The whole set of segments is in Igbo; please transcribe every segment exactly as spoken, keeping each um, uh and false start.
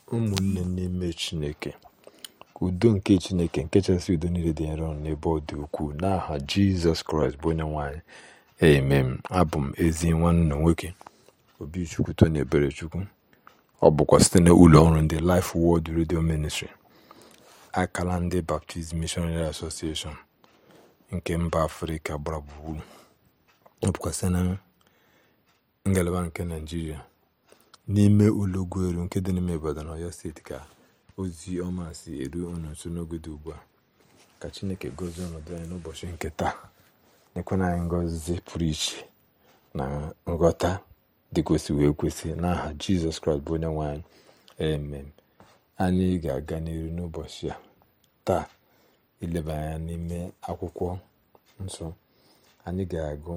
ụmụnne n'ime Chineke, udo nke Chineke nke chasị udo niile dị nro n'ebe ọ dị ukwuu, n'aha Jizọs Kraịst bụ onye nwanyị. Amen. Abụ m ezi nwanne nwoke Obichukwu Tony Eberechukwu. Ọ bụkwa site n'ụlọ ọrụ ndị Life Word Radio Ministry, akala ndị Baptist Missionary Association nke mba Afrịka gbara gburugburu. Ọ bụkwa site na ngalaba nke Naịjirịa, n'ime ụlọgweru nke dị n'ime Ibadan, Ọyọ steeti, ka ozi ọma si eru unu nso n'oge dị ugbu a. Ka Chineke gozie ọnọdụ anyị n'ụbọchị nke taa, nyekwana anyị ngọzi pụrụ iche na nghọta dị kwesị wee kwesị, n'aha Jizọs Kraịst bụ onye nwe anyị. Amen. Anyị ga-aga n'iru n'ụbọchị a taa ileba anya n'ime akwụkwọ nsọ. Anyị ga-agụ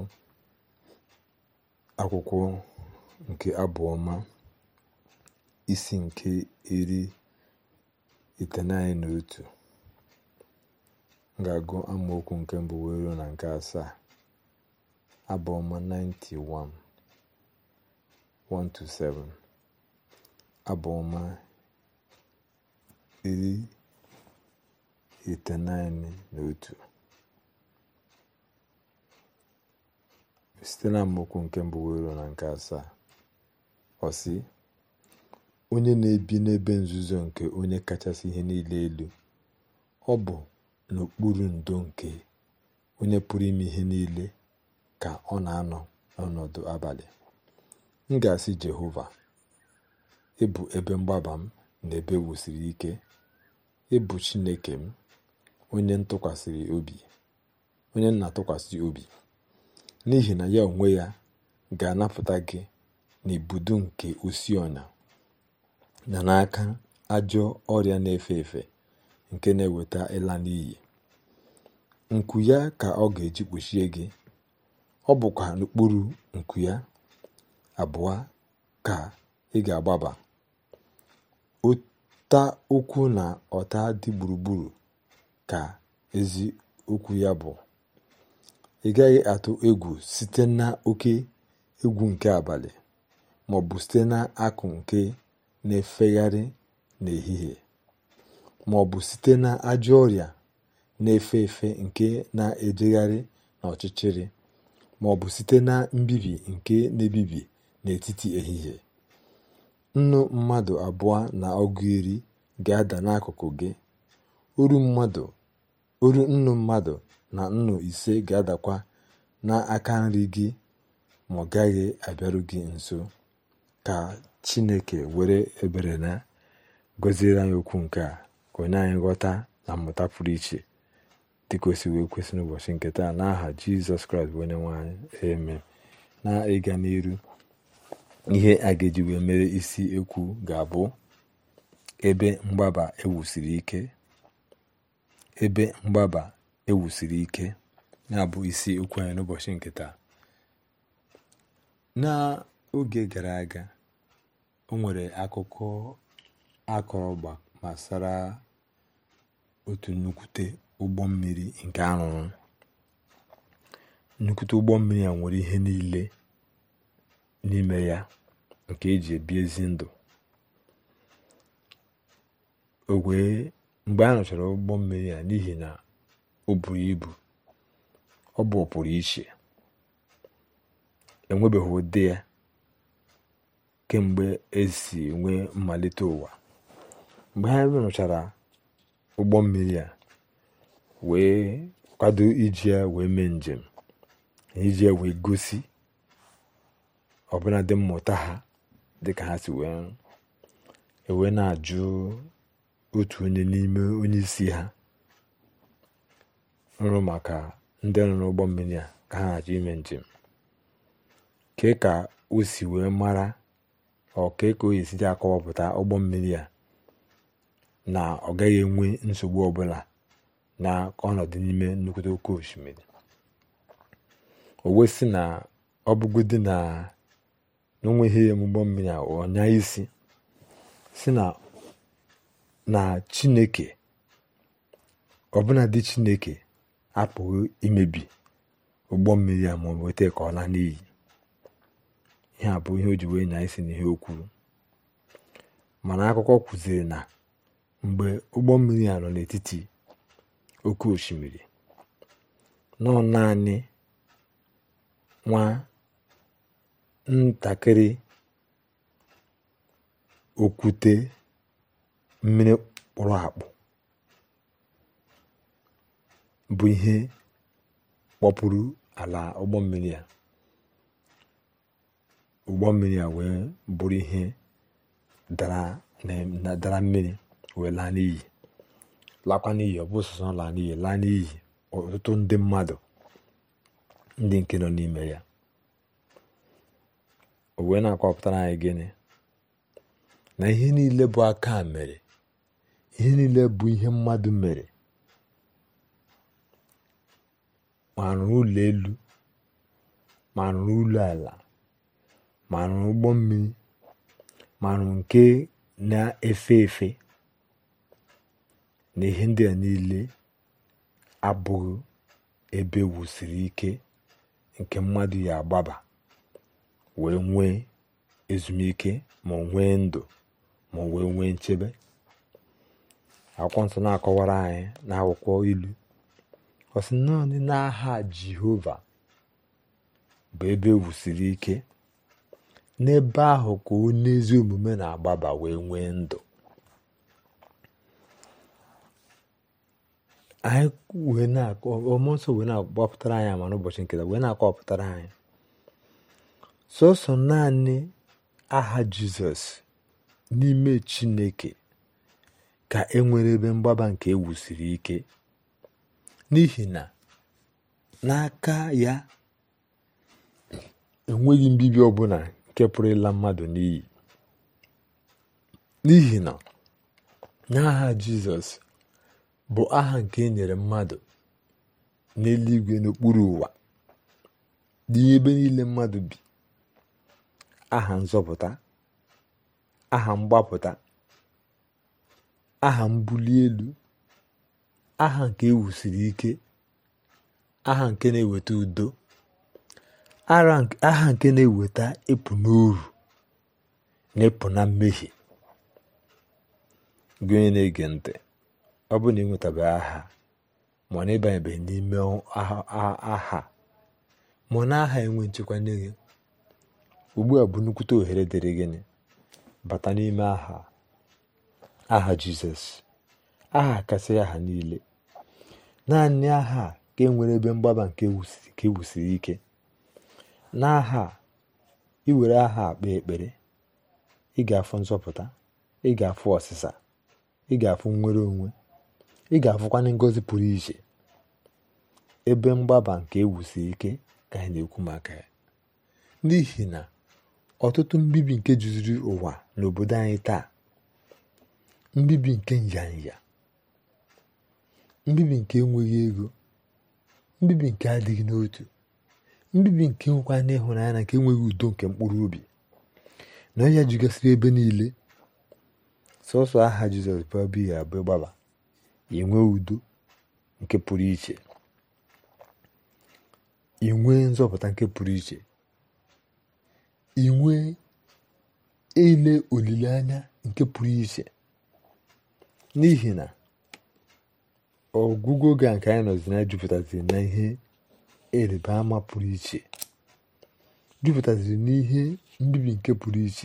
akwụkwọ nke Abụọma isi nke iri itenaịnị na otu. M ga-agụ amaokwu nke mbụ wee ruo na nke asaa. Abụọma ninety one, one to seven. Abụọma iri itenaịnị na otu, site na amaokwu nke mbụ wee ruo na nke asaa. Ọ sị: onye na-ebi n'ebe nzuzo nke onye kachasị ihe niile elu, ọ bụ n'okpuru ndo nke onye pụrụ ime ihe niile ka ọ na-anọ n'ọnọdụ abalị. M ga-asị Jehova, ị bụ ebe mgbaba m na ebe wusiri ike. Ị bụ Chineke m, onye ntụkwasịrị obi, onye na-atụkwasị obi, n'ihi na ya onwe ya ga-anapụta gị n'ibudo nke osi ọnya na n'aka ajọ ọrịa na-efe efe nke na-eweta ịla n'iyi. Nku ya ka ọ ga-eji kpuchie gị, ọ bụkwa n'okpuru nku ya abụọ ka ị ga-agbaba. Ụta ukwu na ọta dị gburugburu ka ezi okwu ya bụ. Ị gaghị atụ egwu site na oke egwu nke abalị, maọbụ site na akụ nke na-efegharị n'ehihie, maọbụ site na ajọ ọrịa na-efe efe nke na-ejegharị n'ọchịchịrị, maọbụ site na mbibi nke na-ebibi n'etiti ehihie. Nnu mmadụ abụọ na ọgụ iri ga-ada n'akụkụ gị, oru mmadụ oru nnu mmadụ na nnu ise ga-adakwa n'aka nri gị, ma ọ gaghị abịaru gị nso. Ka Chineke were ebere na gọziere anyị okwu nke a, ka onye anyị nghọta na mmụta pụrụ iche dị kwesị wee kwesị n'ụbọchị nke taa, n'aha Jizọs Kraịst bụ onye nwe anyị. Amen. Na ịga n'iru, ihe a ga-eji wee mere isi ekwu ga-abụ ebe mgbaba ewusiri ike. Ebe mgbaba ewusiri ike na-abụ isi okwu anyị n'ụbọchị nke taa. N'oge gara aga, o nwere akụkọ akọrọ gbasara otu nnukwute ụgbọ mmiri nke arụrụ. Nnukwute ụgbọ mmiri a nwere ihe niile n'ime ya nke eji ebi ezi ndụ. O wee mgbe a rụchara ụgbọ mmiri a, n'ihi na o buru ibu, ọ bụ pụrụ iche, enwebeghị ụdị ya kemgbe esi nwee mmalite ụwa. Mgbe ha rụchara ụgbọ mmiri a wee kwado iji ya wee mee njem, iji ya wee gosi ọbụladị mmụta ha dịka ha si wee ewe na-ajụ otu onye n'ime onye isi ha nrụ maka ndị nọ n'ụgbọ mmiri a ka ha na-achọ ime njem, ke ka o si wee mara ọ ka ka o esite akọwapụta ụgbọ mmiri a na ọ gaghị enwe nsogbu ọbụla na ọnọdụ n'ime nnukwute oke osimiri. O wee sị na ọ bụgodị na n'onweghị ihe ụgbọ mmiri a ọnya isi, si na na Chineke, ọbụnadị Chineke apụghị imebi ụgbọ mmiri a ma ọ weta ka ọ laa n'iyi. Ihe a bụ ihe o ji wee nya isi n'ihe o kwuru. mana akụkọ kwuziri na mgbe ụgbọ mmiri a nọ n'etiti oke osimiri, nọ naanị nwa ntakịrị okwute mmiri kpụrụ akpụ bụ ihe kpọpụrụ ala ụgbọ mmiri a. ụgbọ mmiri a wee bụrụ ihe dara na dara mmiri wee laa n'iyi. lakwa n'iyi ọ bụ sọsọ laa n'iyi laa n'iyi ọtụtụ ndị mmadụ ndị nke nọ n'ime ya. o wee na-akọpụtara anyị gịnị? na ihe niile bụ aka mere, ihe niile bụ ihe mmadụ mere, ma rụrụ ụlọ elu, ma rụrụ ụlọ ala, ma rụrụ ụgbọ mmiri, ma rụrụ nke na-efe efe, na ihe ndị a niile abụghị ebe wusiri ike nke mmadụ ya agbaba wee nwee ezumike, ma nwee ndụ, ma wee nwee nchebe. akwụkwọ nsọ na-akọwara anyị n'akwụkwọ ilu, ọ sị naanị n'aha Jehova bụ ebe wusiri ike, n'ebe ahụ ka onye ezi omume na-agbaba wee nwee ndụ. anyị wee na-akọ mmụọ nsọ wee na-agbapụtara anyị ama n'ụbọchị nketa wee na-akọpụtara anyị sọsọ naanị aha Jizọs n'ime Chineke ka e nwere ebe mgbaba nke ewusiri ike, n'ihi na n'aka ya enweghị mbibi ọbụla nke pụrụ ịla mmadụ n'iyi. n'ihi na n'aha Jizọs bụ aha nke e nyere mmadụ n'eluigwe n'okpuru ụwa, n'ihe ebe niile mmadụ bi. aha nzọpụta, aha mgbapụta, aha mbuli elu, aha nke ewusiri ike, aha nke na-eweta udo, aha nke na-eweta ịpụ n'oru na ịpụ na mmehie. gị onye na-ege ntị, ọ bụ na ị nwetabeghị aha, ma ọ na-ịbanyebeghị n'ime aha, ma ọ na aha enwe nchekwa nye gị, ugbu a bụ nnukwute ohere dịrị gịnị? bata n'ime aha aha Jizọs, aha kasị aha niile. naanị aha ka e nwere ebe mgbaba nke ewusiri ike. n'aha iwere aha akpa ekpere, ị ga-afụ nzọpụta, ị ga-afụ ọsịsa, ị ga-afụ nnwere onwe, ị ga-afụkwanye ngọzi pụrụ iche. ebe mgbaba nke ewusiri ike ka anyị na-ekwu maka ya, n'ihi na ọtụtụ mbibi nke juziri ụwa n'obodo anyị taa, mbibi nke nyanya, mbibi nke enweghị ego, mbibi nke adịghị n'otu, mbibi nke nwekwa n'ịhụnanya na nke enweghị udo nke mkpụrụ obi, na ọnya jugasịrị ebe niile. sọsọ aha Jizọs bụ ebe ya abụ gbaba, inwe udo nke pụrụ iche, inwe nzọpụta nke pụrụ iche, inwe ile olileanya nke pụrụ iche. n'ihi na ọgwụgwụ oge a nke anyị nọzi na jupụtaziri na ihe ịrịba ama pụrụ iche, jupụtaziri n'ihe mbibi nke pụrụ iche.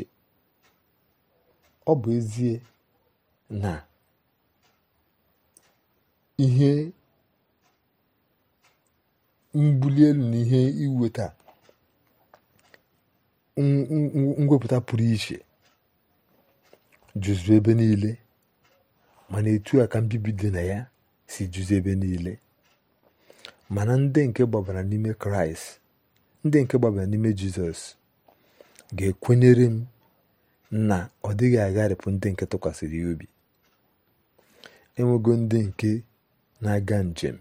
ọ bụ ezie na ihe mbuli elu na ihe iweta ngwepụta pụrụ iche juzuru ebe niile, mana etu a ka mbibi dị na ya si juzu ebe niile. mana ndị nke gbabara n'ime Kraịst, ndị nke gbabara n'ime Jizọs ga-ekwenyere m na ọ dịghị agharịpụ ndị nke tụkwasịrị ya obi. enwego ndị nke na-aga njem,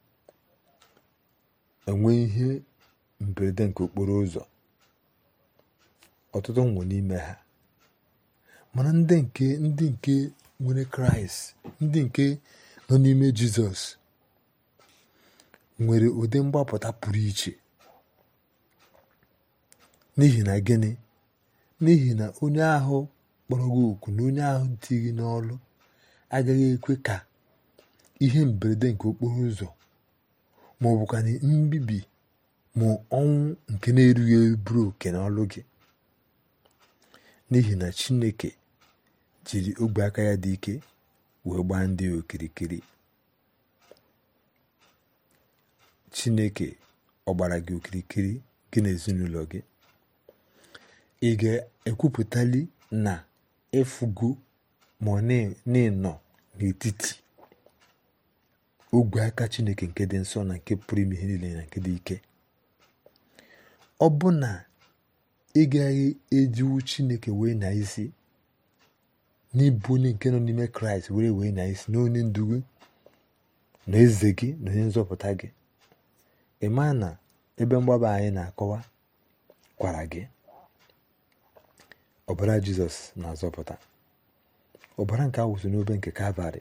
enwe ihe mberede nke okporo ụzọ, ọtụtụ nwụ n'ime ha. mana ndị nke ndị nke nwere Kraịst, ndị nke nọ n'ime Jizọs nwere ụdị mgbapụta pụrụ iche. n'ihi na gịnị? n'ihi na onye ahụ kpọrọ gị oku na onye ahụ dị gị n'ọlụ agaghị ekwe ka ihe mberede nke okporo ụzọ ma ọ bụkwa mbibi ma ọnwụ nke na-erughị eburu oke n'ọlụ gị, n'ihi na Chineke jiri ogwe aka ya dị ike wee gbaa ndị okirikiri. Chineke ọ gbara gị okirikiri, gị na ezinụlọ gị, ị ga-ekwupụtali na ịfụgo ma ọ na-ịnọ n'etiti ogwe aka Chineke nke dị nsọ na nke pụrụ ime ihe niile na nke dị ike. Ọ bụ na ị gaghị ejiwu Chineke wee na isi n'ịbụ onye nke nọ n'ime Kraịst were wee na isi na onye ndu gị na eze gị na onye nzọpụta gị, ị maa na ebe mgbaba anyị na-akọwa kwara gị ọbara Jizọs na-azọpụta. Ọbara nke a wụsị n'obe nke Kalvarị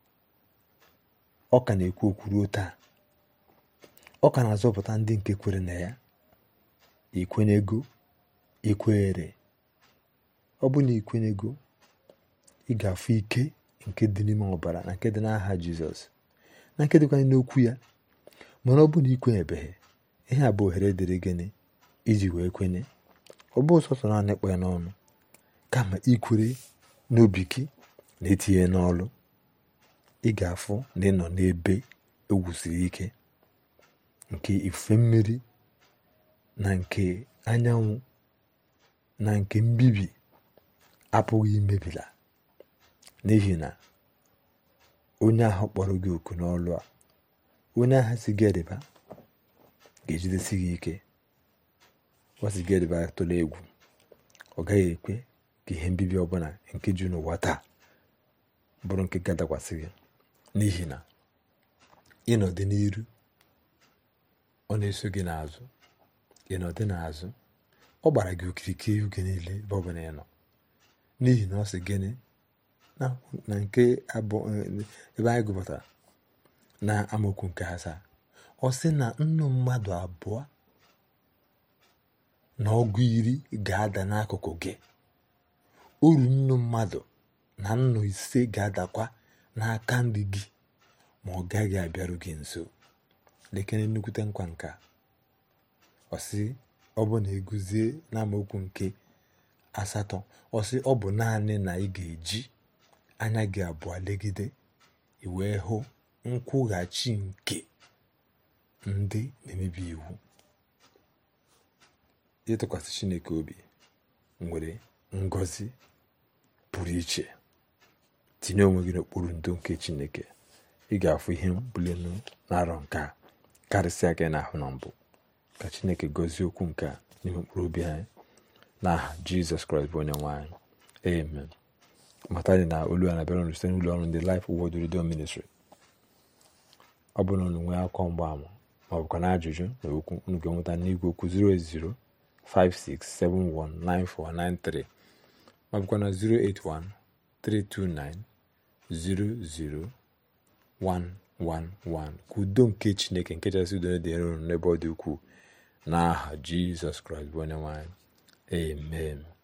ọ ka na-ekwu okwu ruo taa. Ọ ka na-azọpụta ndị nke kwere na ya. Ikwenyego, ikwere. Ọ bụ na ikwenyego, ị ga-afụ ike nke dị n'ime ọbara na nke dị n'aha Jizọs na nke dịkwa n'okwu ya. Mana ọ bụ na ikwenyebeghị, ihe a bụ ohere dịrị gịnị iji wee kwenye. Ọ bụ sọsọ naanị kpọ ya n'ọnụ, kama ikwere n'obi gị na etinye n'ọlụ. Ị ga-afụ na ị nọ n'ebe ewusiri ike nke ifufe mmiri na nke anyanwụ na nke mbibi apụghị imebila, n'ihi na onye ahụ kpọrọ gị oku n'ọlụ a, onye ahụ si gị edeba ga-ejidesi gị ike. Ọ si gị edeba tụla egwu, ọ gaghị ekwe ka ihe mbibi ọbụla nke ju n'ụwa taa bụrụ nke ga-adakwasị gị, n'ihi na ịnọdị n'iru ọ na-eso gị n'azụ, ịnọdị n'azụ ọ gbara gị okirikiri oge niile ebe ọbụla ị nọ. N'ihi na ọ sị gịnị na nke abụ ebe anyị gụpụtara na amaokwu nke asaa, ọ sị na nnu mmadụ abụọ na ọgụ iri ga-ada n'akụkụ gị, uru nnu mmadụ na nnu ise ga-adakwa n'aka nri gị, ma ọ gaghị abịaru gị nso. Lekere nnukwute nkwa nka. Ọ sị ọ bụ na eguzie n'amaokwu nke asatọ, ọ sị ọ bụ naanị na ị ga-eji anya gị abụọ legide i wee hụ nkwụghachi nke ndị na-emebi iwu. Ịtụkwasị Chineke obi nwere ngọzi pụrụ iche. Tinye onwe gị n'okpuru ndo nke Chineke, ị ga-afụ ihe mbulinu na-arọ nke a karịsịa gị n'ahụ na mbụ. Ka Chineke gọzie okwu nke a n'ime mkpụrụ obi anyị n'aha Jizọs Kraịst bụ onye nwe anyị. Amen. Matani na olu a na-abịara unu site n'ụlọ ọrụ ndị Life Word Radio Ministry. Ọ bụ na unu nwee akọ mgbaama ma ọ bụkwa na ajụjụ na okwu, unu ga-enweta n'igwe okwu zero eight zero five six seven one nine four nine three ma ọ bụkwa na zero eight one three two nine zero zero one one one. Ka udo nke Chineke nke kachasị udo dịrị unu n'ebe ọ dị ukwuu n'aha Jizọs Kraịst bụ onye nwe anyị. Amen.